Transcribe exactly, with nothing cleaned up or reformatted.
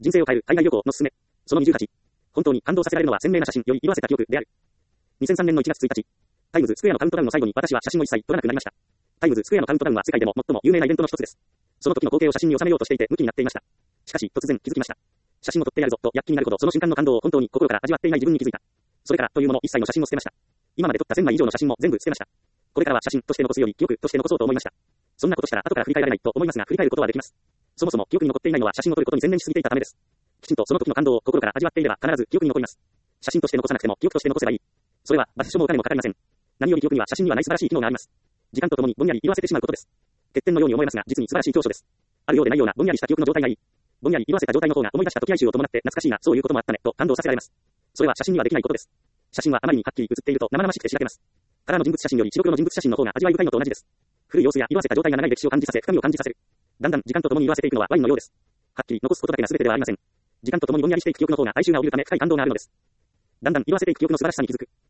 人生を変える海外旅行のすすめ。そのにじゅうはち。本当に感動させられるのは鮮明な写真より色褪せた記憶である。にせんさんねんのいちがつついたち。タイムズスクエアのカウントダウンの最後に私は写真を一切撮らなくなりました。タイムズスクエアのカウントダウンは世界でも最も有名なイベントの一つです。その時の光景を写真に収めようとしていて無気になっていました。しかし突然気づきました。写真を撮ってやるぞと躍起になるほどその瞬間の感動を本当に心から味わっていない自分に気づいた。それからというもの一切の写真を捨てました。今まで撮ったせんまい以上の写真も全部捨てました。これからは写真として残すより記憶として残そうと思いました。そんなことしたら後から振り返られないと思いますが振り返ることはできます。そもそも記憶に残っていないのは写真を撮ることに専念しすぎていたためです。きちんとその時の感動を心から味わっていれば必ず記憶に残ります。写真として残さなくても記憶として残せばいい。それは場所もお金もかかりません。何より記憶には写真にはない素晴らしい機能があります。時間とともにぼんやり色あせてしまうことです。欠点のように思えますが実に素晴らしい長所です。あるようでないようなぼんやりした記憶の状態がいい。ぼんやり色あせた状態の方が思い出した時哀愁を伴って懐かしいなそういうこともあったねと感動させられます。それは写真にはできないことです。写真はあまりにはっきり写っていると生々しくてしらけます。カラーの人物写真より白黒の人物写真の方が味わい深いのと同じです。古い様子や色あせた状態が長い歴史を感じさせ深みを感じさせる。だんだん時間とともに色あせていくのはワインのようです。はっきり残すことだけが全てではありません。時間とともにぼんやりしていく記憶の方が哀愁が帯びるため深い感動があるのです。だんだん色あせていく記憶の素晴らしさに気づく。